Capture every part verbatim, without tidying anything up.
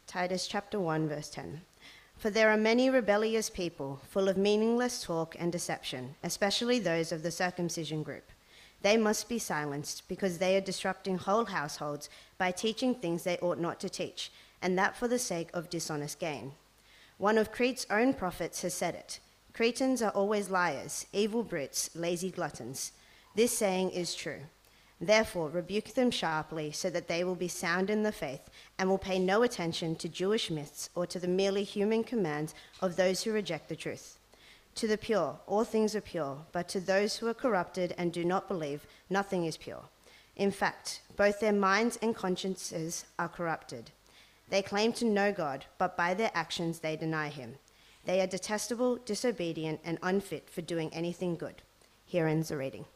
Titus chapter one, verse ten. For there are many rebellious people, full of meaningless talk and deception, especially those of the circumcision group. They must be silenced, because they are disrupting whole households by teaching things they ought not to teach, and that for the sake of dishonest gain. One of Crete's own prophets has said it: Cretans are always liars, evil brutes, lazy gluttons. This saying is true. Therefore, rebuke them sharply, so that they will be sound in the faith and will pay no attention to Jewish myths or to the merely human commands of those who reject the truth. To the pure, all things are pure, but to those who are corrupted and do not believe, nothing is pure. In fact, both their minds and consciences are corrupted. They claim to know God, but by their actions they deny him. They are detestable, disobedient, and unfit for doing anything good. Here ends the reading.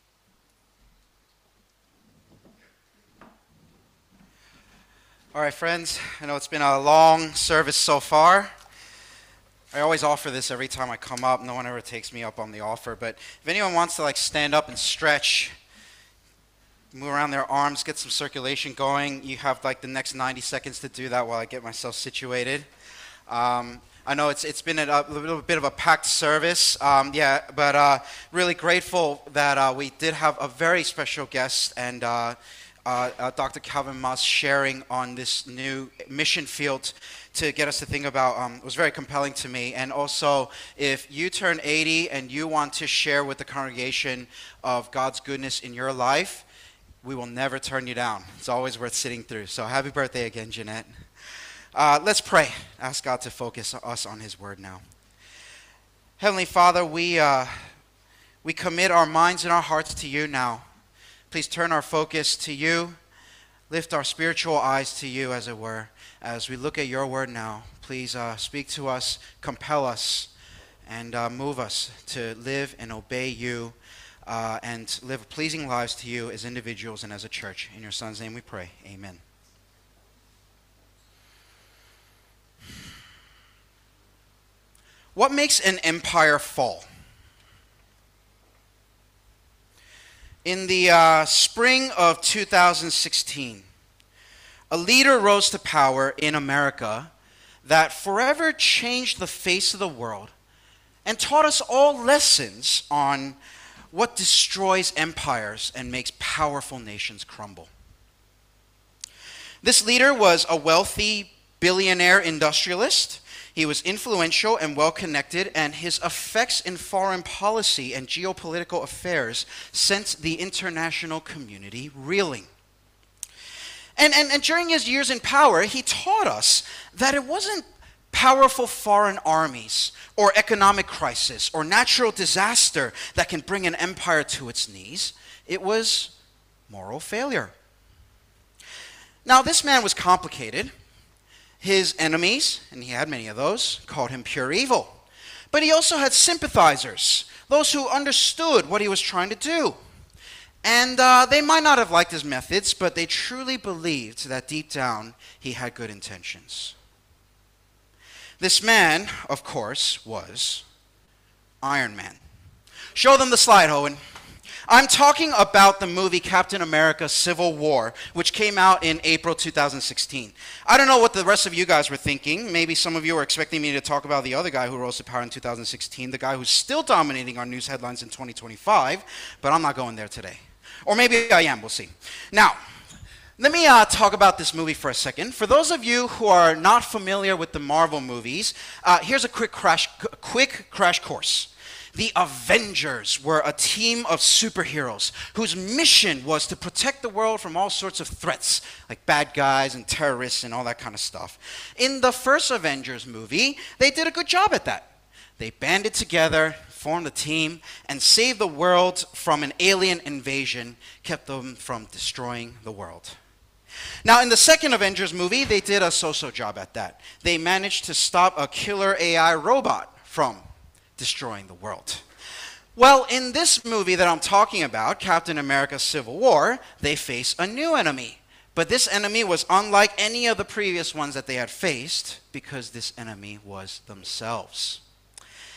All right, friends, I know it's been a long service so far. I always offer this every time I come up. No one ever takes me up on the offer. But if anyone wants to like stand up and stretch, move around their arms, get some circulation going, you have like the next ninety seconds to do that while I get myself situated. Um, I know it's it's been a, a little bit of a packed service, um, yeah, but uh, really grateful that uh, we did have a very special guest, and uh, uh, uh, Doctor Calvin Moss sharing on this new mission field to get us to think about um, was very compelling to me. And also, if you turn eighty and you want to share with the congregation of God's goodness in your life, we will never turn you down. It's always worth sitting through. So happy birthday again, Jeanette. Uh, let's pray. Ask God to focus us on his word now. Heavenly Father, we, uh, we commit our minds and our hearts to you now. Please turn our focus to you. Lift our spiritual eyes to you, as it were, as we look at your word now. Please uh, speak to us, compel us, and uh, move us to live and obey you uh, and live pleasing lives to you as individuals and as a church. In your Son's name we pray. Amen. What makes an empire fall? In the uh, spring of two thousand sixteen, a leader rose to power in America that forever changed the face of the world and taught us all lessons on what destroys empires and makes powerful nations crumble. This leader was a wealthy billionaire industrialist. He was influential and well-connected, and his effects in foreign policy and geopolitical affairs sent the international community reeling. And, and, and during his years in power, he taught us that it wasn't powerful foreign armies or economic crisis or natural disaster that can bring an empire to its knees. It was moral failure. Now, this man was complicated. His enemies, and he had many of those, called him pure evil. But he also had sympathizers, those who understood what he was trying to do. And uh, they might not have liked his methods, but they truly believed that deep down he had good intentions. This man, of course, was Iron Man. Show them the slide, Owen. I'm talking about the movie Captain America Civil War, which came out in April two thousand sixteen. I don't know what the rest of you guys were thinking. Maybe some of you were expecting me to talk about the other guy who rose to power in two thousand sixteen, the guy who's still dominating our news headlines in twenty twenty-five, but I'm not going there today. Or maybe I am, we'll see. Now, let me uh, talk about this movie for a second. For those of you who are not familiar with the Marvel movies, uh, here's a quick crash, quick crash course. The Avengers were a team of superheroes whose mission was to protect the world from all sorts of threats, like bad guys and terrorists and all that kind of stuff. In the first Avengers movie, they did a good job at that. They banded together, formed a team, and saved the world from an alien invasion, kept them from destroying the world. Now, in the second Avengers movie, they did a so-so job at that. They managed to stop a killer A I robot from destroying the world. Well, in this movie that I'm talking about, Captain America Civil War, they face a new enemy. But this enemy was unlike any of the previous ones that they had faced, because this enemy was themselves.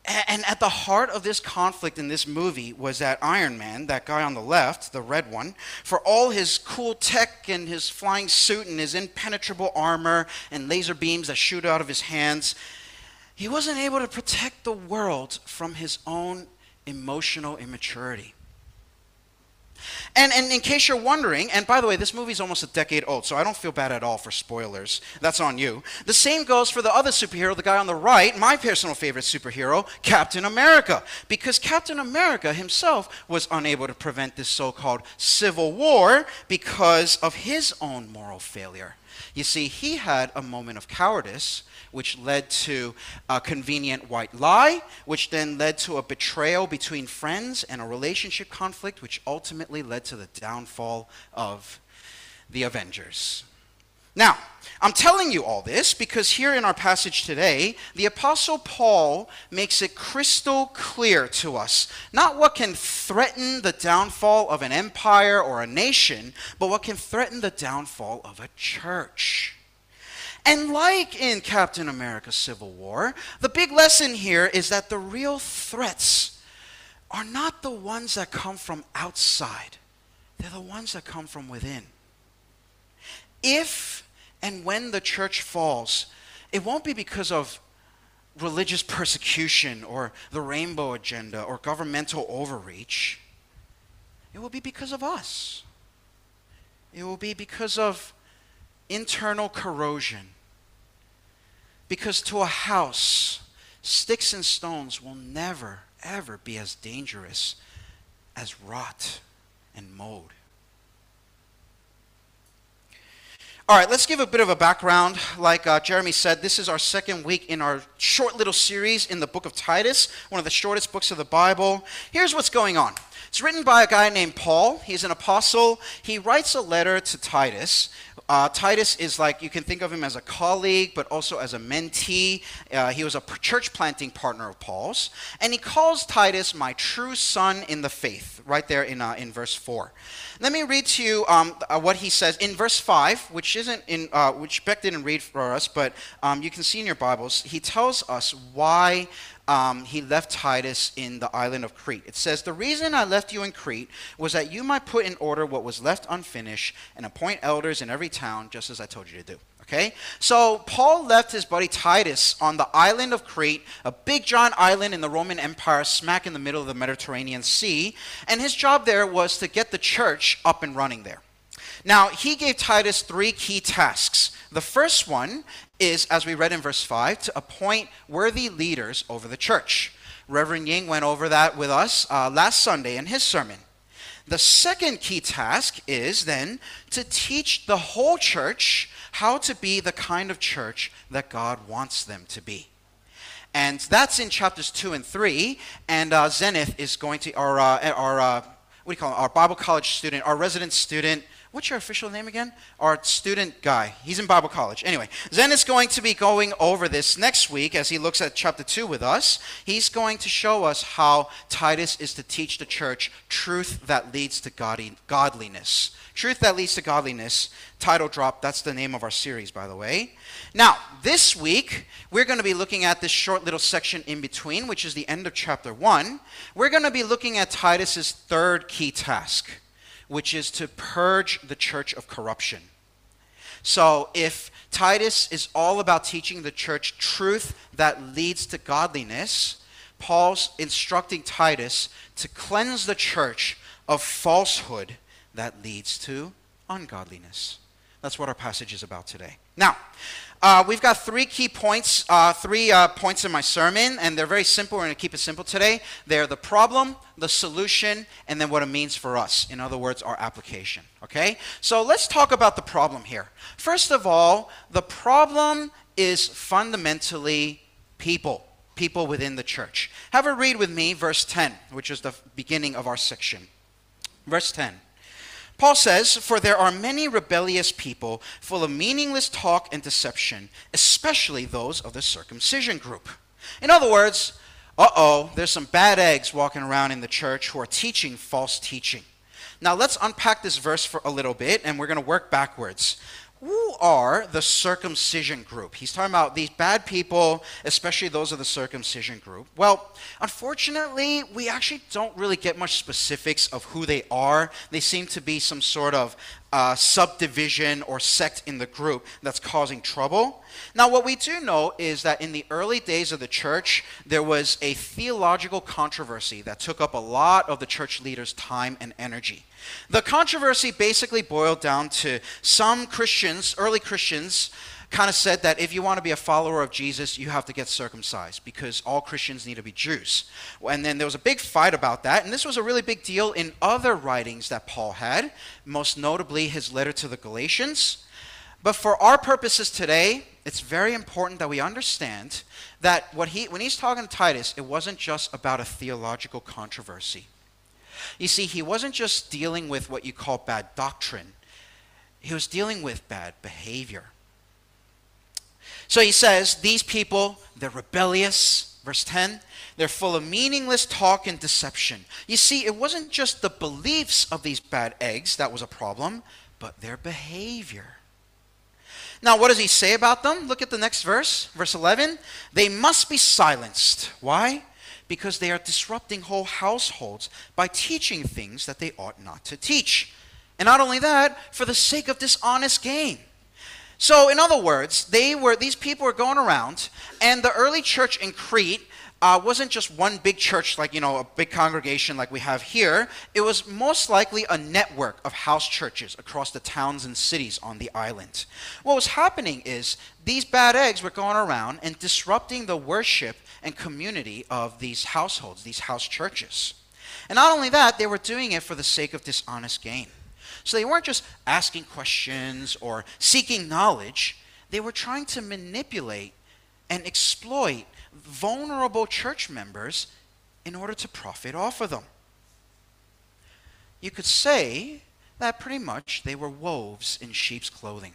And at the heart of this conflict in this movie was that Iron Man, that guy on the left, the red one, for all his cool tech and his flying suit and his impenetrable armor and laser beams that shoot out of his hands, he wasn't able to protect the world from his own emotional immaturity. And, and in case you're wondering, and by the way, this movie's almost a decade old, so I don't feel bad at all for spoilers. That's on you. The same goes for the other superhero, the guy on the right, my personal favorite superhero, Captain America. Because Captain America himself was unable to prevent this so-called civil war because of his own moral failure. You see, he had a moment of cowardice, which led to a convenient white lie, which then led to a betrayal between friends and a relationship conflict, which ultimately led to the downfall of the Avengers. Now, I'm telling you all this because here in our passage today, the Apostle Paul makes it crystal clear to us, not what can threaten the downfall of an empire or a nation, but what can threaten the downfall of a church. And like in Captain America Civil War, the big lesson here is that the real threats are not the ones that come from outside. They're the ones that come from within. If and when the church falls, it won't be because of religious persecution or the rainbow agenda or governmental overreach. It will be because of us. It will be because of internal corrosion. Because to a house, sticks and stones will never, ever be as dangerous as rot and mold. All right, let's give a bit of a background. Like uh, Jeremy said, this is our second week in our short little series in the book of Titus, one of the shortest books of the Bible. Here's what's going on. It's written by a guy named Paul. He's an apostle. He writes a letter to Titus. Uh, Titus is like, you can think of him as a colleague, but also as a mentee. Uh, he was a church planting partner of Paul's. And he calls Titus my true son in the faith, right there in, uh, in verse four. Let me read to you um, uh, what he says in verse five, which isn't in, uh, which Beck didn't read for us, but um, you can see in your Bibles. He tells us why Um, he left Titus in the island of Crete. It says, "The reason I left you in Crete was that you might put in order what was left unfinished and appoint elders in every town, just as I told you to do." Okay? So Paul left his buddy Titus on the island of Crete, a big giant island in the Roman Empire, smack in the middle of the Mediterranean Sea, and his job there was to get the church up and running there. Now, he gave Titus three key tasks. The first one is, as we read in verse five, to appoint worthy leaders over the church. Reverend Ying went over that with us uh, last Sunday in his sermon. The second key task is then to teach the whole church how to be the kind of church that God wants them to be. And that's in chapters two and three. And uh, Zenith is going to, our, uh, our uh, what do you call him, our Bible college student, our resident student. What's your official name again? Our student guy. He's in Bible college. Anyway, Zen is going to be going over this next week as he looks at chapter two with us. He's going to show us how Titus is to teach the church truth that leads to godliness. Truth that leads to godliness. Title drop. That's the name of our series, by the way. Now, this week, we're going to be looking at this short little section in between, which is the end of chapter one. We're going to be looking at Titus's third key task, which is to purge the church of corruption. So if Titus is all about teaching the church truth that leads to godliness, Paul's instructing Titus to cleanse the church of falsehood that leads to ungodliness. That's what our passage is about today. Now, Uh, we've got three key points, uh, three uh, points in my sermon, and they're very simple. We're going to keep it simple today. They're the problem, the solution, and then what it means for us. In other words, our application. Okay? So let's talk about the problem here. First of all, the problem is fundamentally people, people within the church. Have a read with me, verse ten, which is the beginning of our section. Verse ten. Paul says, "For there are many rebellious people full of meaningless talk and deception, especially those of the circumcision group." In other words, uh-oh, there's some bad eggs walking around in the church who are teaching false teaching. Now let's unpack this verse for a little bit, and we're going to work backwards. who are the circumcision group? He's talking about these bad people, especially those of the circumcision group. Well, unfortunately, we actually don't really get much specifics of who they are. They seem to be some sort of uh, subdivision or sect in the group that's causing trouble. Now, what we do know is that in the early days of the church, there was a theological controversy that took up a lot of the church leaders' time and energy. The controversy basically boiled down to some Christians, early Christians, kind of said that if you want to be a follower of Jesus, you have to get circumcised because all Christians need to be Jews. And then there was a big fight about that, and this was a really big deal in other writings that Paul had, most notably his letter to the Galatians. But for our purposes today, it's very important that we understand that what he, when he's talking to Titus, it wasn't just about a theological controversy. You see, he wasn't just dealing with what you call bad doctrine. He was dealing with bad behavior. So he says, these people, they're rebellious, verse ten, they're full of meaningless talk and deception. You see, it wasn't just the beliefs of these bad eggs that was a problem, but their behavior. Now, what does he say about them? Look at the next verse, verse eleven. They must be silenced. Why? Because they are disrupting whole households by teaching things that they ought not to teach. And not only that, for the sake of dishonest gain. So, in other words, they were these people were going around, and the early church in Crete uh, wasn't just one big church, like, you know, a big congregation like we have here. It was most likely a network of house churches across the towns and cities on the island. What was happening is these bad eggs were going around and disrupting the worship and community of these households, these house churches. And not only that, they were doing it for the sake of dishonest gain. So they weren't just asking questions or seeking knowledge. They were trying to manipulate and exploit vulnerable church members in order to profit off of them. You could say that pretty much they were wolves in sheep's clothing.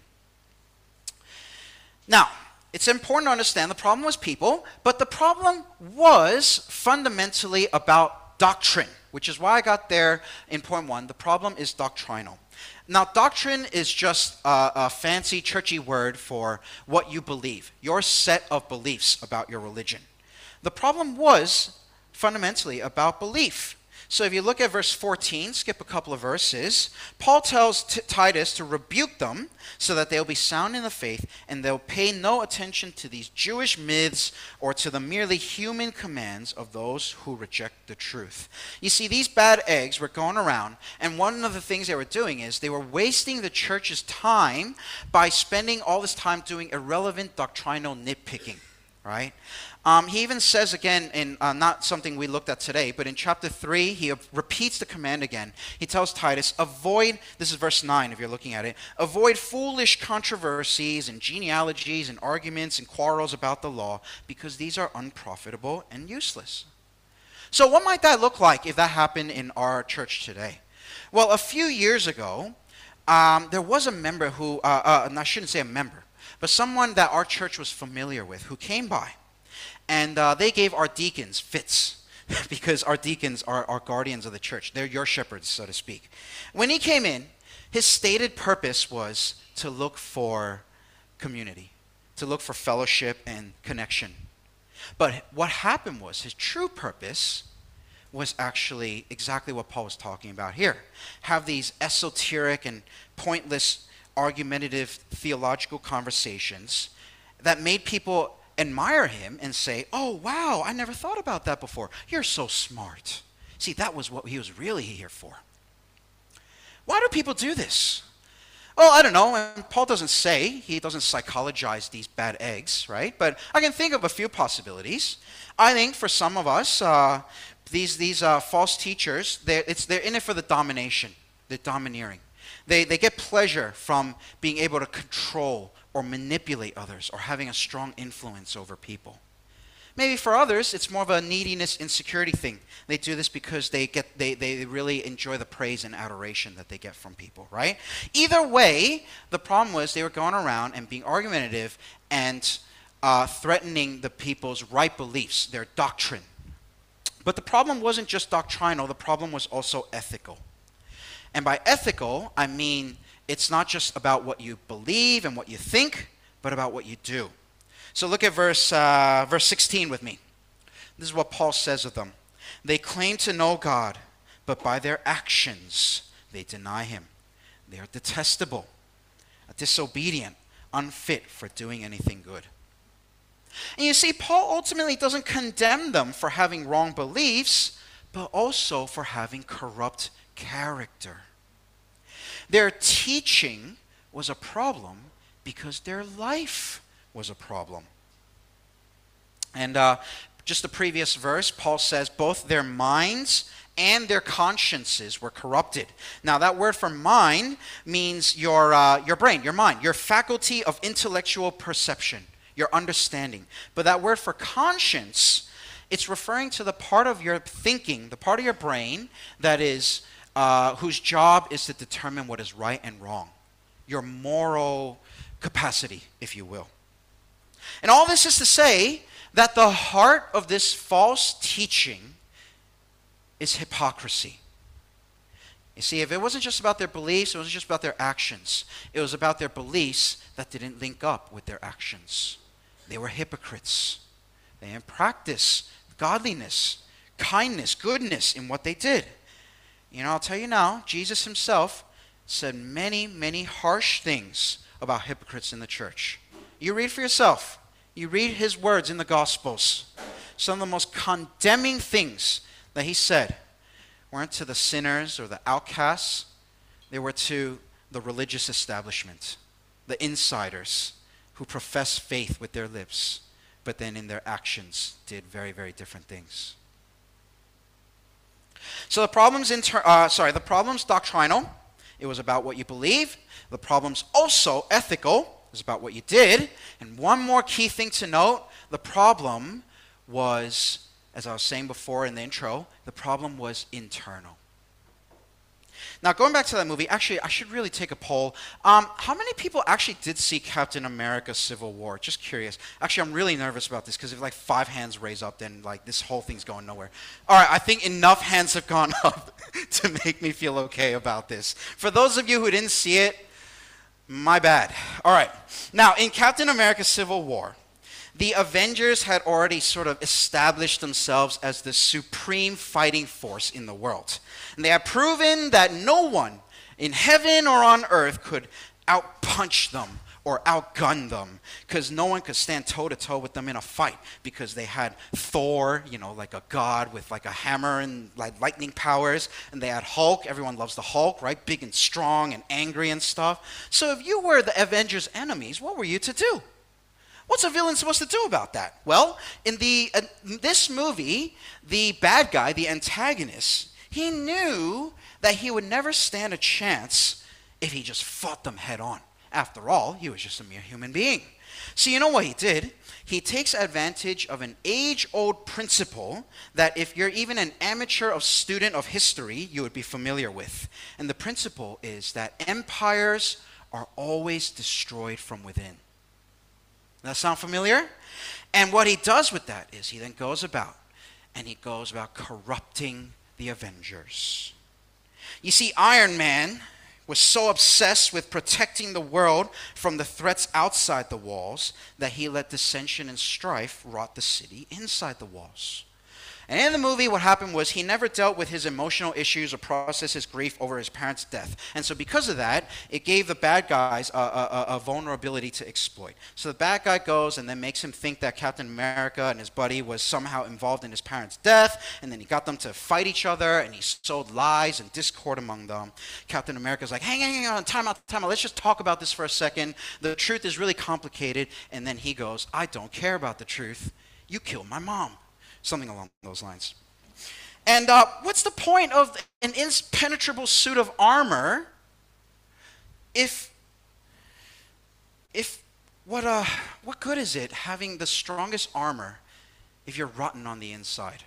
Now, it's important to understand the problem was people, but the problem was fundamentally about doctrine, which is why I got there in point one. The problem is doctrinal. Now, doctrine is just a, a fancy, churchy word for what you believe, your set of beliefs about your religion. The problem was fundamentally about belief. So if you look at verse fourteen, skip a couple of verses, Paul tells T- Titus to rebuke them so that they'll be sound in the faith and they'll pay no attention to these Jewish myths or to the merely human commands of those who reject the truth. You see, these bad eggs were going around, and one of the things they were doing is they were wasting the church's time by spending all this time doing irrelevant doctrinal nitpicking, right? Um, he even says again, in uh, not something we looked at today, but in chapter three, he repeats the command again. He tells Titus, avoid, this is verse nine if you're looking at it, avoid foolish controversies and genealogies and arguments and quarrels about the law, because these are unprofitable and useless. So what might that look like if that happened in our church today? Well, a few years ago, um, there was a member who, uh, uh, and I shouldn't say a member, but someone that our church was familiar with who came by. And uh, they gave our deacons fits because our deacons are our guardians of the church. They're your shepherds, so to speak. When he came in, his stated purpose was to look for community, to look for fellowship and connection. But what happened was his true purpose was actually exactly what Paul was talking about here. Have these esoteric and pointless argumentative theological conversations that made people admire him and say, oh, wow, I never thought about that before. You're so smart. See, that was what he was really here for. Why do people do this? Well, I don't know. And Paul doesn't say, he doesn't psychologize these bad eggs, right? But I can think of a few possibilities. I think for some of us, uh, these these uh, false teachers, they're, it's, they're in it for the domination. They're domineering. They, they get pleasure from being able to control or manipulate others, or having a strong influence over people. Maybe for others, it's more of a neediness, insecurity thing. They do this because they get they, they really enjoy the praise and adoration that they get from people, right? Either way, the problem was they were going around and being argumentative and uh, threatening the people's right beliefs, their doctrine. But the problem wasn't just doctrinal, the problem was also ethical. And by ethical, I mean It's not just about what you believe and what you think, but about what you do. So look at verse, uh, verse sixteen with me. This is what Paul says of them. They claim to know God, but by their actions they deny him. They are detestable, disobedient, unfit for doing anything good. And you see, Paul ultimately doesn't condemn them for having wrong beliefs, but also for having corrupt character. Their teaching was a problem because their life was a problem. And uh, just the previous verse, Paul says both their minds and their consciences were corrupted. Now, that word for mind means your, uh, your brain, your mind, your faculty of intellectual perception, your understanding. But that word for conscience, it's referring to the part of your thinking, the part of your brain that is, uh, whose job is to determine what is right and wrong. Your moral capacity, if you will. And all this is to say that the heart of this false teaching is hypocrisy. You see, if it wasn't just about their beliefs, it wasn't just about their actions. It was about their beliefs that didn't link up with their actions. They were hypocrites. They didn't practice godliness, kindness, goodness in what they did. You know, I'll tell you now, Jesus himself said many, many harsh things about hypocrites in the church. You read for yourself. You read his words in the Gospels. Some of the most condemning things that he said weren't to the sinners or the outcasts. They were to the religious establishment, the insiders who profess faith with their lips, but then in their actions did very, very different things. So the problems, inter- uh, sorry, the problems doctrinal. It was about what you believe. The problems also ethical. It was about what you did. And one more key thing to note, the problem was, as I was saying before in the intro, the problem was internal. Now, going back to that movie, actually, I should really take a poll. Um, how many people actually did see Captain America Civil War? Just curious. Actually, I'm really nervous about this because if like five hands raise up, then like this whole thing's going nowhere. All right, I think enough hands have gone up to make me feel okay about this. For those of you who didn't see it, my bad. All right. Now, in Captain America Civil War, the Avengers had already sort of established themselves as the supreme fighting force in the world. And they had proven that no one in heaven or on earth could outpunch them or outgun them, because no one could stand toe-to-toe with them in a fight, because they had Thor, you know, like a god with like a hammer and like lightning powers, and they had Hulk. Everyone loves the Hulk, right? Big and strong and angry and stuff. So if you were the Avengers' enemies, what were you to do? What's a villain supposed to do about that? Well, in the uh, this movie, the bad guy, the antagonist, he knew that he would never stand a chance if he just fought them head on. After all, he was just a mere human being. So you know what he did? He takes advantage of an age-old principle that if you're even an amateur of student of history, you would be familiar with. And the principle is that empires are always destroyed from within. That sound familiar? And what he does with that is he then goes about and he goes about corrupting the Avengers. You see, Iron Man was so obsessed with protecting the world from the threats outside the walls that he let dissension and strife rot the city inside the walls. And in the movie, what happened was he never dealt with his emotional issues or processed his grief over his parents' death. And so because of that, it gave the bad guys a, a, a vulnerability to exploit. So the bad guy goes and then makes him think that Captain America and his buddy was somehow involved in his parents' death, and then he got them to fight each other, and he sowed lies and discord among them. Captain America's like, hang on, hang on, time out, time out, let's just talk about this for a second. The truth is really complicated. And then he goes, I don't care about the truth. You killed my mom. Something along those lines. And uh, what's the point of an impenetrable suit of armor if, if what, uh, what good is it having the strongest armor if you're rotten on the inside?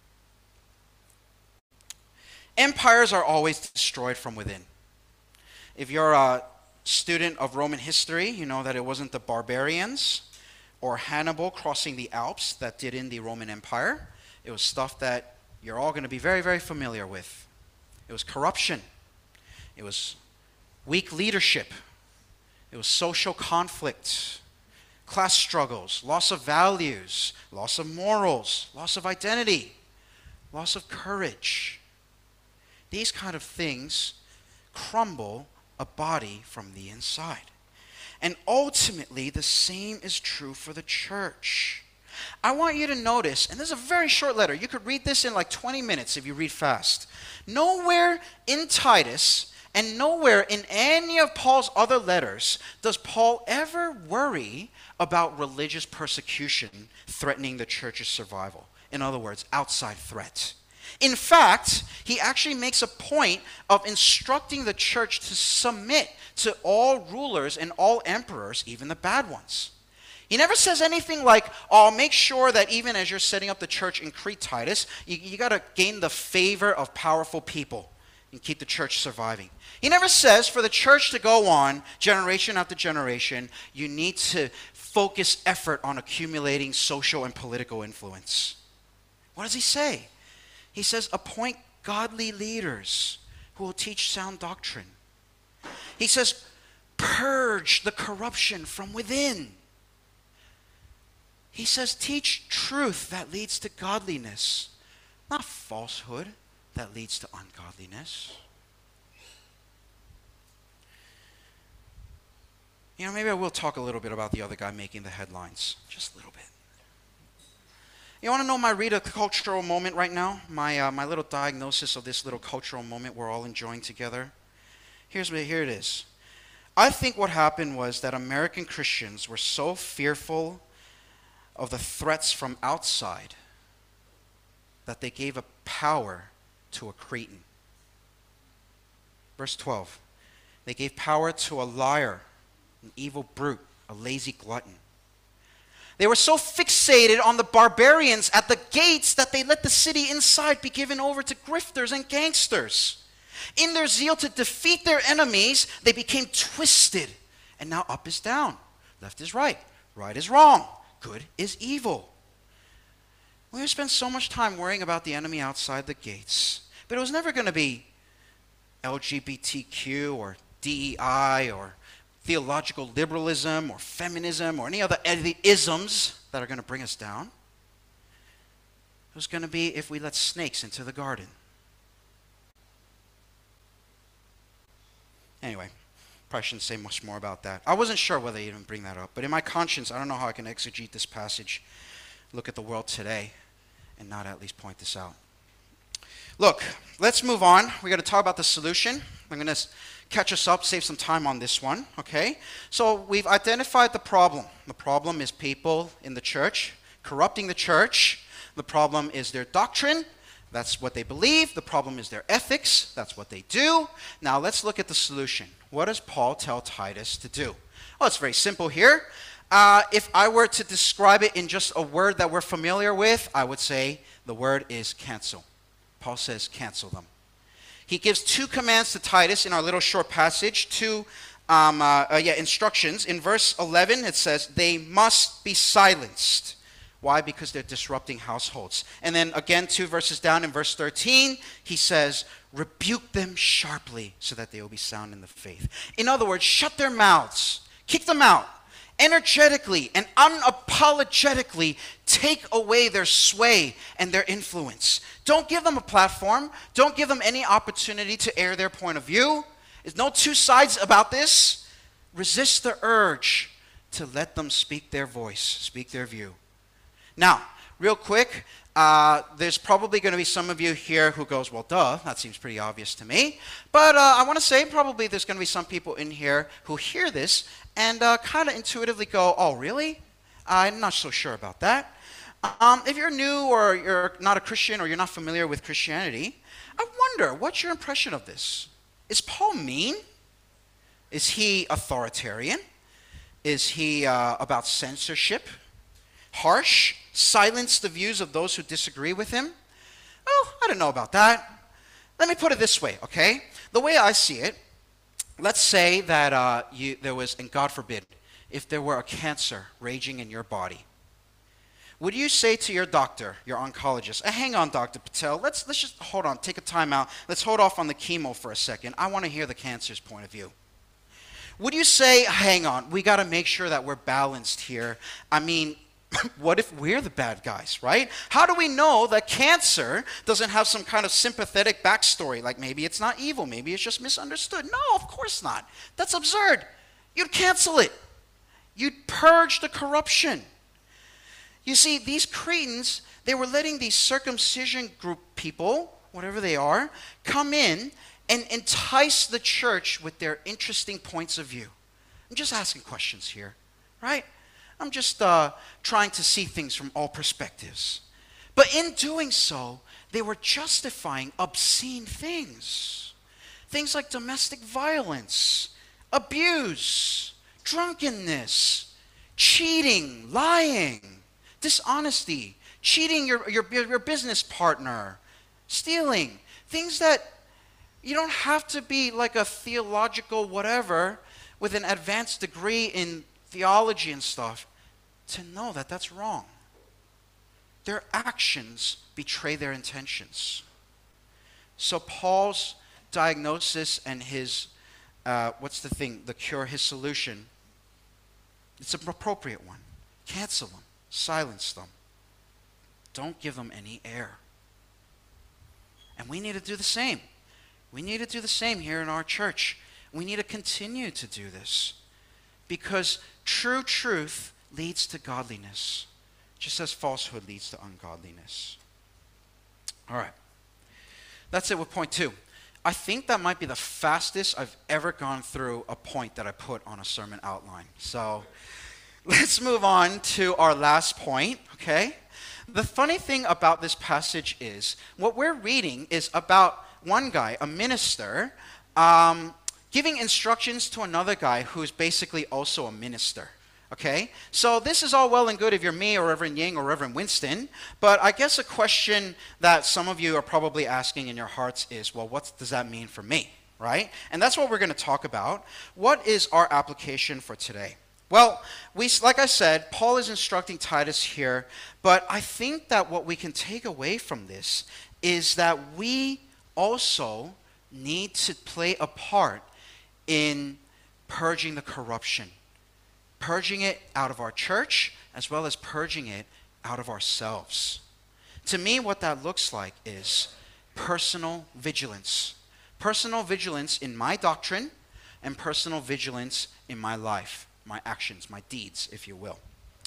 Empires are always destroyed from within. If you're a student of Roman history, you know that it wasn't the barbarians or Hannibal crossing the Alps that did in the Roman Empire. It was stuff that you're all going to be very, very familiar with. It was corruption. It was weak leadership. It was social conflict, class struggles, loss of values, loss of morals, loss of identity, loss of courage. These kind of things crumble a body from the inside. And ultimately, the same is true for the church. I want you to notice, and this is a very short letter. You could read this in like twenty minutes if you read fast. Nowhere in Titus and nowhere in any of Paul's other letters does Paul ever worry about religious persecution threatening the church's survival. In other words, outside threat. In fact, he actually makes a point of instructing the church to submit to all rulers and all emperors, even the bad ones. He never says anything like, oh, make sure that even as you're setting up the church in Crete, Titus, you, you got to gain the favor of powerful people and keep the church surviving. He never says for the church to go on generation after generation, you need to focus effort on accumulating social and political influence. What does he say? He says, appoint godly leaders who will teach sound doctrine. He says, purge the corruption from within. He says, teach truth that leads to godliness, not falsehood that leads to ungodliness. You know, maybe I will talk a little bit about the other guy making the headlines. Just a little bit. You want to know my read a cultural moment right now? My uh, my little diagnosis of this little cultural moment we're all enjoying together? Here's what, here it is. I think what happened was that American Christians were so fearful of the threats from outside that they gave a power to a Cretan. Verse twelve. They gave power to a liar, an evil brute, a lazy glutton. They were so fixated on the barbarians at the gates that they let the city inside be given over to grifters and gangsters. In their zeal to defeat their enemies, they became twisted. And now up is down, left is right, right is wrong, good is evil. We spent so much time worrying about the enemy outside the gates, but it was never going to be L G B T Q or D E I or theological liberalism or feminism or any other isms that are going to bring us down. It was going to be if we let snakes into the garden. Anyway, probably shouldn't say much more about that. I wasn't sure whether to even bring that up, but in my conscience, I don't know how I can exegete this passage, look at the world today, and not at least point this out. Look, let's move on. We're going to talk about the solution. I'm going to catch us up, save some time on this one, okay? So we've identified the problem. The problem is people in the church corrupting the church. The problem is their doctrine. That's what they believe. The problem is their ethics. That's what they do. Now let's look at the solution. What does Paul tell Titus to do? Well, it's very simple here. Uh, if I were to describe it in just a word that we're familiar with, I would say the word is cancel. Paul says cancel them. He gives two commands to Titus in our little short passage, two um, uh, uh, yeah, instructions. In verse eleven, it says, they must be silenced. Why? Because they're disrupting households. And then again, two verses down in verse thirteen, he says, rebuke them sharply so that they will be sound in the faith. In other words, shut their mouths, kick them out, energetically and unapologetically take away their sway and their influence. Don't give them a platform. Don't give them any opportunity to air their point of view. There's no two sides about this. Resist the urge to let them speak their voice, speak their view. Now, real quick, uh, there's probably going to be some of you here who goes, well, duh, that seems pretty obvious to me. But uh, I want to say probably there's going to be some people in here who hear this and uh, kind of intuitively go, oh, really? I'm not so sure about that. Um, if you're new or you're not a Christian or you're not familiar with Christianity, I wonder, what's your impression of this? Is Paul mean? Is he authoritarian? Is he uh, about censorship? Harsh? Silence the views of those who disagree with him? Oh, I don't know about that. Let me put it this way, okay? The way I see it, let's say that uh, you, there was, and God forbid, if there were a cancer raging in your body. Would you say to your doctor, your oncologist, eh, hang on, Doctor Patel, let's, let's just hold on, take a time out. Let's hold off on the chemo for a second. I want to hear the cancer's point of view. would you say, hang on, we got to make sure that we're balanced here? I mean, what if we're the bad guys, right? How do we know that cancer doesn't have some kind of sympathetic backstory? Like maybe it's not evil, maybe it's just misunderstood. No, of course not. That's absurd. You'd cancel it. You'd purge the corruption. You see, these Cretans, they were letting these circumcision group people, whatever they are, come in and entice the church with their interesting points of view. I'm just asking questions here, right? I'm just uh, trying to see things from all perspectives. But in doing so, they were justifying obscene things. Things like domestic violence, abuse, drunkenness, cheating, lying, dishonesty, cheating your, your, your business partner, stealing. Things that you don't have to be like a theological whatever with an advanced degree in theology and stuff to know that that's wrong. Their actions betray their intentions. So Paul's diagnosis and his, uh, what's the thing, the cure, his solution, it's an appropriate one. Cancel them. Silence them. Don't give them any air. And we need to do the same. We need to do the same here in our church. We need to continue to do this because true truth leads to godliness, just as falsehood leads to ungodliness. All right. That's it with point two. I think that might be the fastest I've ever gone through a point that I put on a sermon outline. So let's move on to our last point, okay? The funny thing about this passage is what we're reading is about one guy, a minister, um, giving instructions to another guy who's basically also a minister. Okay, so this is all well and good if you're me or Reverend Ying or Reverend Winston, but I guess a question that some of you are probably asking in your hearts is, well, what does that mean for me, right? And that's what we're going to talk about. What is our application for today? Well, we, like I said, Paul is instructing Titus here, but I think that what we can take away from this is that we also need to play a part in purging the corruption. Purging it out of our church as well as purging it out of ourselves. To me, what that looks like is personal vigilance. Personal vigilance in my doctrine and personal vigilance in my life, my actions, my deeds, if you will.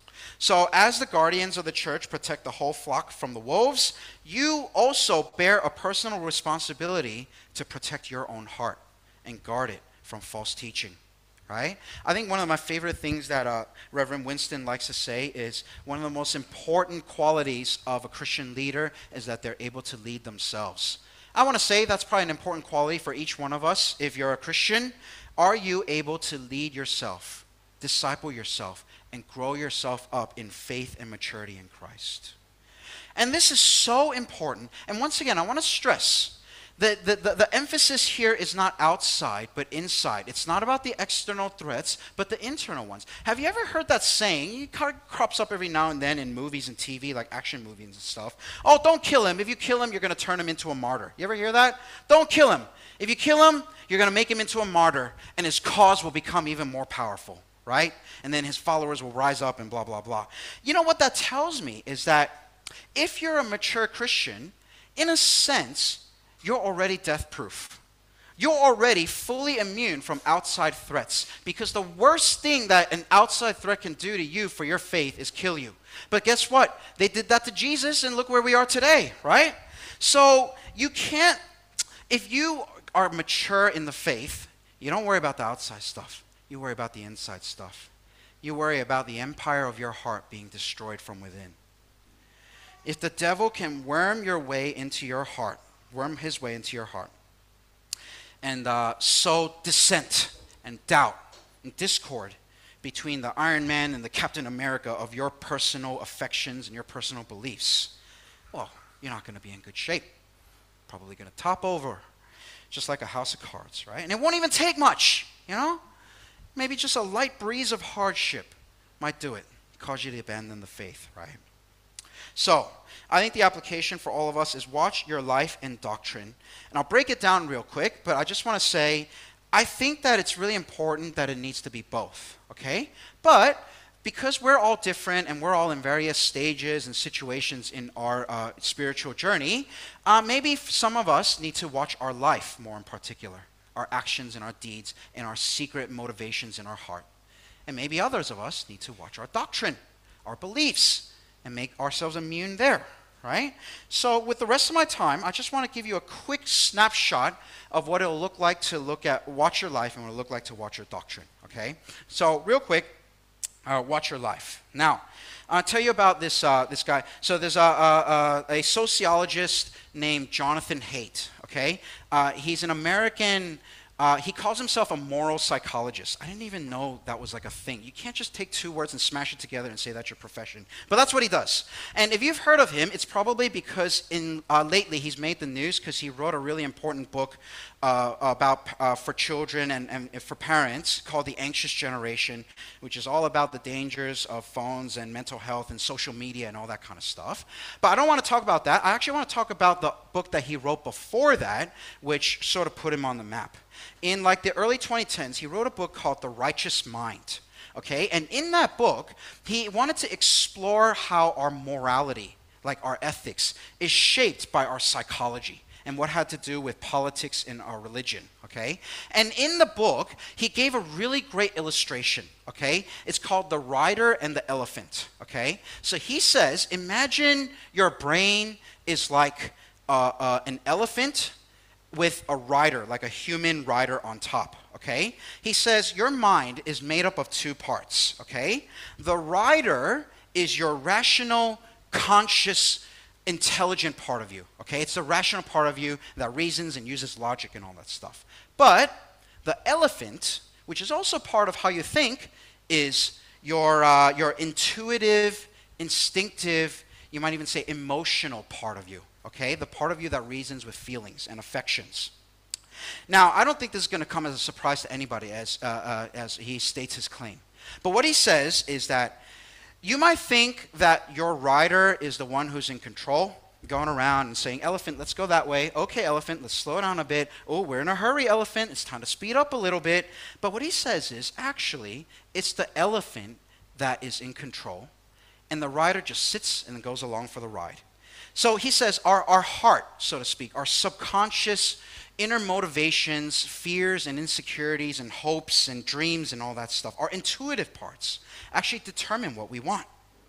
So as the guardians of the church protect the whole flock from the wolves, you also bear a personal responsibility to protect your own heart and guard it from false teaching. Right? I think one of my favorite things that uh, Reverend Winston likes to say is one of the most important qualities of a Christian leader is that they're able to lead themselves. I want to say that's probably an important quality for each one of us. If you're a Christian, are you able to lead yourself, disciple yourself, and grow yourself up in faith and maturity in Christ? And this is so important. And once again, I want to stress The, the, the, the emphasis here is not outside, but inside. It's not about the external threats, but the internal ones. Have you ever heard that saying? It kind of crops up every now and then in movies and T V, like action movies and stuff. Oh, don't kill him. If you kill him, you're going to turn him into a martyr. You ever hear that? Don't kill him. If you kill him, you're going to make him into a martyr, and his cause will become even more powerful, right? And then his followers will rise up and blah, blah, blah. You know what that tells me is that if you're a mature Christian, in a sense, you're already death-proof. You're already fully immune from outside threats because the worst thing that an outside threat can do to you for your faith is kill you. But guess what? They did that to Jesus and look where we are today, right? So you can't, if you are mature in the faith, you don't worry about the outside stuff. You worry about the inside stuff. You worry about the empire of your heart being destroyed from within. If the devil can worm your way into your heart, worm his way into your heart and uh, sow dissent and doubt and discord between the Iron Man and the Captain America of your personal affections and your personal beliefs, well, you're not going to be in good shape. Probably going to top over just like a house of cards, right? And it won't even take much, you know? Maybe just a light breeze of hardship might do it, cause you to abandon the faith, right? So, I think the application for all of us is watch your life and doctrine. And I'll break it down real quick, but I just want to say I think that it's really important that it needs to be both, okay? But because we're all different and we're all in various stages and situations in our uh, spiritual journey, uh, maybe some of us need to watch our life more in particular, our actions and our deeds and our secret motivations in our heart. And maybe others of us need to watch our doctrine, our beliefs, and make ourselves immune there, right? So with the rest of my time, I just want to give you a quick snapshot of what it'll look like to look at, watch your life, and what it'll look like to watch your doctrine, okay? So real quick, uh, watch your life. Now, I'll tell you about this uh, this guy. So there's a, a, a sociologist named Jonathan Haidt, okay? Uh, he's an American. Uh, he calls himself a moral psychologist. I didn't even know that was like a thing. You can't just take two words and smash it together and say that's your profession. But that's what he does. And if you've heard of him, it's probably because in uh, lately he's made the news because he wrote a really important book uh, about uh, for children and, and for parents called The Anxious Generation, which is all about the dangers of phones and mental health and social media and all that kind of stuff. But I don't want to talk about that. I actually want to talk about the book that he wrote before that, which sort of put him on the map. In like the early twenty tens, he wrote a book called The Righteous Mind, okay? And in that book, he wanted to explore how our morality, like our ethics, is shaped by our psychology and what had to do with politics and our religion, okay? And in the book, he gave a really great illustration, okay? It's called The Rider and the Elephant, okay? So he says, imagine your brain is like uh, uh, an elephant with a rider, like a human rider on top, okay? He says your mind is made up of two parts, okay? The rider is your rational, conscious, intelligent part of you, okay? It's the rational part of you that reasons and uses logic and all that stuff. But the elephant, which is also part of how you think, is your, uh, your intuitive, instinctive, you might even say emotional part of you. Okay, the part of you that reasons with feelings and affections. Now, I don't think this is going to come as a surprise to anybody as, uh, uh, as he states his claim. But what he says is that you might think that your rider is the one who's in control, going around and saying, elephant, let's go that way. Okay, elephant, let's slow down a bit. Oh, we're in a hurry, elephant. It's time to speed up a little bit. But what he says is, actually, it's the elephant that is in control, and the rider just sits and goes along for the ride. So he says our, our heart, so to speak, our subconscious inner motivations, fears and insecurities and hopes and dreams and all that stuff, our intuitive parts, actually determine what we want.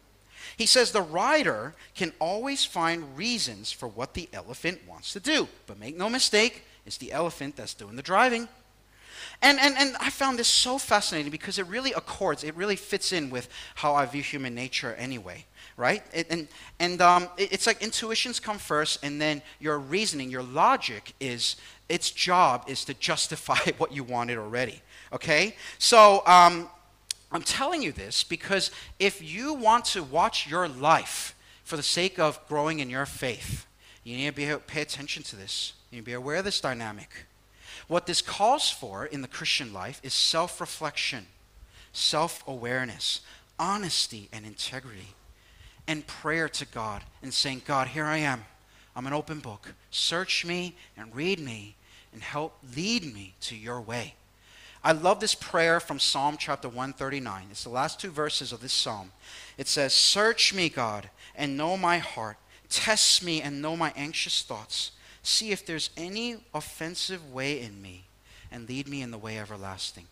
He says the rider can always find reasons for what the elephant wants to do. But make no mistake, it's the elephant that's doing the driving. And, and, and I found this so fascinating because it really accords, it really fits in with how I view human nature anyway. Right? It, and and um, it, it's like intuitions come first, and then your reasoning, your logic is, its job is to justify what you wanted already. Okay? So um, I'm telling you this because if you want to watch your life for the sake of growing in your faith, you need to be, pay attention to this. You need to be aware of this dynamic. What this calls for in the Christian life is self-reflection, self-awareness, honesty, and integrity. And prayer to God and saying, God, here I am. I'm an open book. Search me and read me and help lead me to your way. I love this prayer from Psalm chapter one thirty-nine. It's the last two verses of this psalm. It says, search me, God, and know my heart. Test me and know my anxious thoughts. See if there's any offensive way in me and lead me in the way everlasting.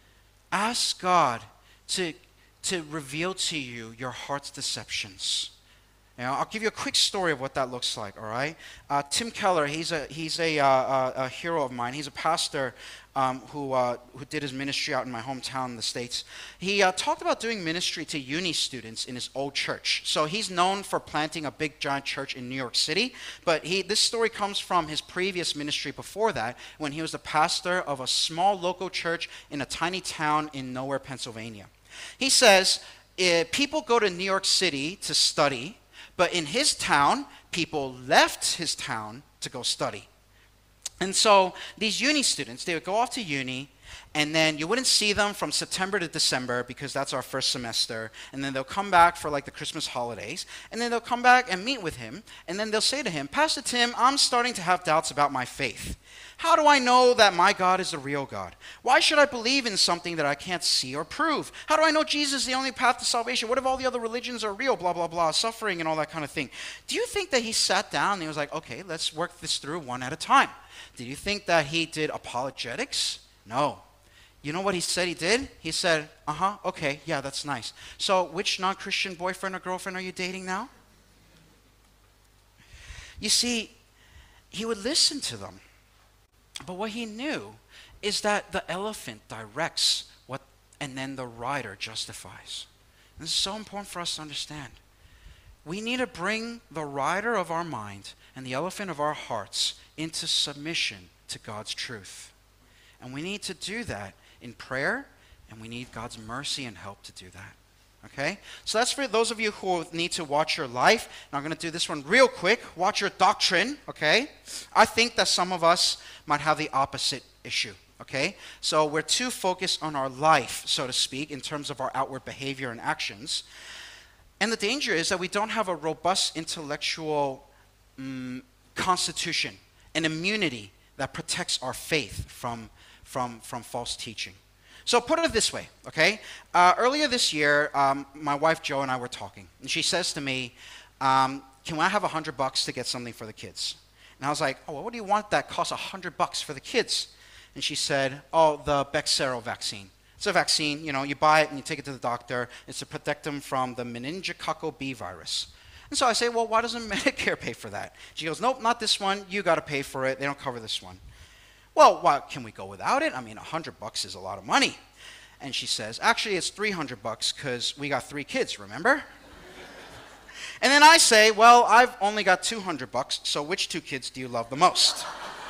Ask God to to reveal to you your heart's deceptions. Now, I'll give you a quick story of what that looks like, all right? Uh, Tim Keller, he's a he's a, uh, a hero of mine. He's a pastor um, who uh, who did his ministry out in my hometown in the States. He uh, talked about doing ministry to uni students in his old church. So he's known for planting a big giant church in New York City, but he this story comes from his previous ministry before that, when he was the pastor of a small local church in a tiny town in nowhere, Pennsylvania. He says, eh, people go to New York City to study, but in his town, people left his town to go study. And so these uni students, they would go off to uni, And then you wouldn't see them from September to December because that's our first semester. And then they'll come back for like the Christmas holidays. And then they'll come back and meet with him. And then they'll say to him, Pastor Tim, I'm starting to have doubts about my faith. How do I know that my God is the real God? Why should I believe in something that I can't see or prove? How do I know Jesus is the only path to salvation? What if all the other religions are real, blah, blah, blah, suffering and all that kind of thing? Do you think that he sat down and he was like, okay, let's work this through one at a time? Did you think that he did apologetics? No. You know what he said he did? He said, uh-huh, okay, yeah, that's nice. So which non-Christian boyfriend or girlfriend are you dating now? You see, he would listen to them. But what he knew is that the elephant directs what, and then the rider justifies. And this is so important for us to understand. We need to bring the rider of our mind and the elephant of our hearts into submission to God's truth. And we need to do that in prayer, and we need God's mercy and help to do that. Okay? So that's for those of you who need to watch your life. Now I'm going to do this one real quick. Watch your doctrine. Okay? I think that some of us might have the opposite issue. Okay? So we're too focused on our life, so to speak, in terms of our outward behavior and actions. And the danger is that we don't have a robust intellectual um, constitution, an immunity that protects our faith from, from, from false teaching. So put it this way, okay? Uh, earlier this year, um, my wife Jo and I were talking, and she says to me, um, can I have a hundred bucks to get something for the kids? And I was like, oh, well, what do you want that costs a hundred bucks for the kids? And she said, oh, the Bexsero vaccine. It's a vaccine, you know, you buy it and you take it to the doctor. It's to protect them from the meningococcal B virus. And so I say, well, why doesn't Medicare pay for that? She goes, nope, not this one. You got to pay for it. They don't cover this one. Well, why, can we go without it? I mean, a hundred bucks is a lot of money. And she says, actually, it's three hundred bucks because we got three kids, remember? And then I say, well, I've only got two hundred bucks, so which two kids do you love the most?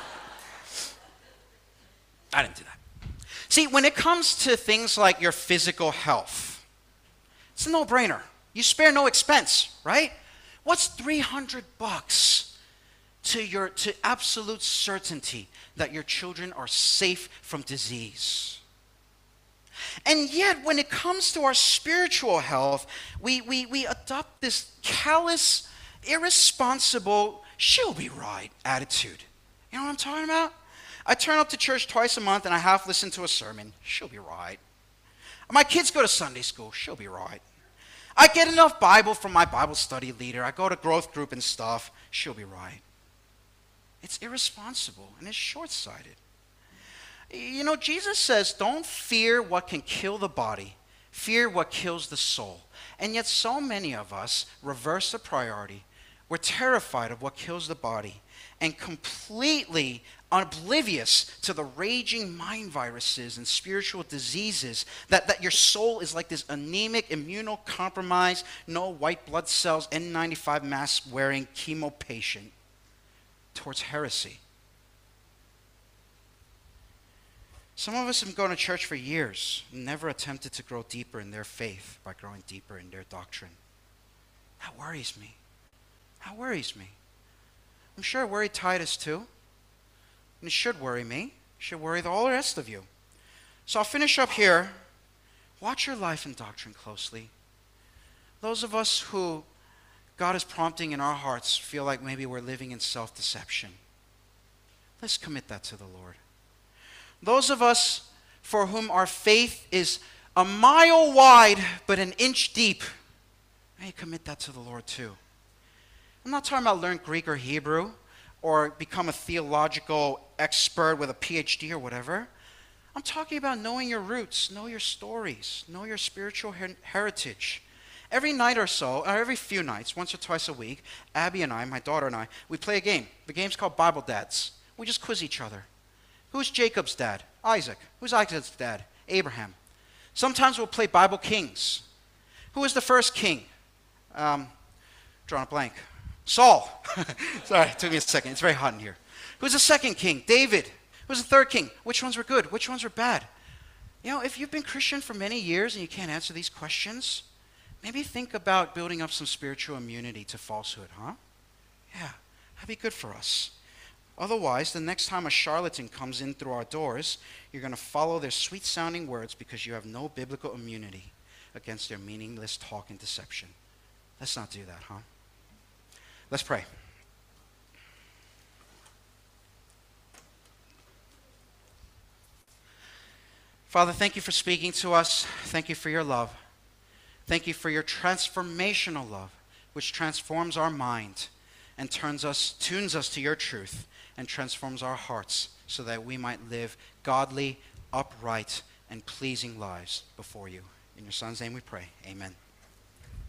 I didn't do that. See, when it comes to things like your physical health, it's a no-brainer. You spare no expense, right? What's three hundred bucks to your to absolute certainty that your children are safe from disease? And yet, when it comes to our spiritual health, we, we, we adopt this callous, irresponsible, she'll be right attitude. You know what I'm talking about? I turn up to church twice a month and I half listen to a sermon. She'll be right. My kids go to Sunday school. She'll be right. I get enough Bible from my Bible study leader. I go to growth group and stuff. She'll be right. It's irresponsible and it's short-sighted. You know, Jesus says, don't fear what can kill the body. Fear what kills the soul. And yet so many of us reverse the priority. We're terrified of what kills the body and completely oblivious to the raging mind viruses and spiritual diseases, that, that your soul is like this anemic, immunocompromised, no white blood cells, N ninety-five mask wearing chemo patient towards heresy. Some of us have been going to church for years, never attempted to grow deeper in their faith by growing deeper in their doctrine. That worries me. That worries me. I'm sure it worried Titus too. And it should worry me. It should worry all the rest of you. So I'll finish up here. Watch your life and doctrine closely. Those of us who God is prompting in our hearts feel like maybe we're living in self-deception. Let's commit that to the Lord. Those of us for whom our faith is a mile wide but an inch deep, may commit that to the Lord too. I'm not talking about learn Greek or Hebrew or become a theological expert with a P H D or whatever. I'm talking about knowing your roots, know your stories, know your spiritual her- heritage. Every night or so, or every few nights, once or twice a week, Abby and I, my daughter and I, we play a game. The game's called Bible Dads. We just quiz each other. Who's Jacob's dad? Isaac. Who's Isaac's dad? Abraham. Sometimes we'll play Bible Kings. Who was the first king? Um, drawing a blank. Saul. Sorry, it took me a second. It's very hot in here. Who's the second king? David. Who's the third king? Which ones were good? Which ones were bad? You know, if you've been Christian for many years and you can't answer these questions, maybe think about building up some spiritual immunity to falsehood, huh? Yeah, that'd be good for us. Otherwise, the next time a charlatan comes in through our doors, you're going to follow their sweet-sounding words because you have no biblical immunity against their meaningless talk and deception. Let's not do that, huh? Let's pray. Father, thank you for speaking to us. Thank you for your love. Thank you for your transformational love, which transforms our mind and turns us, tunes us to your truth and transforms our hearts so that we might live godly, upright, and pleasing lives before you. In your Son's name we pray. Amen.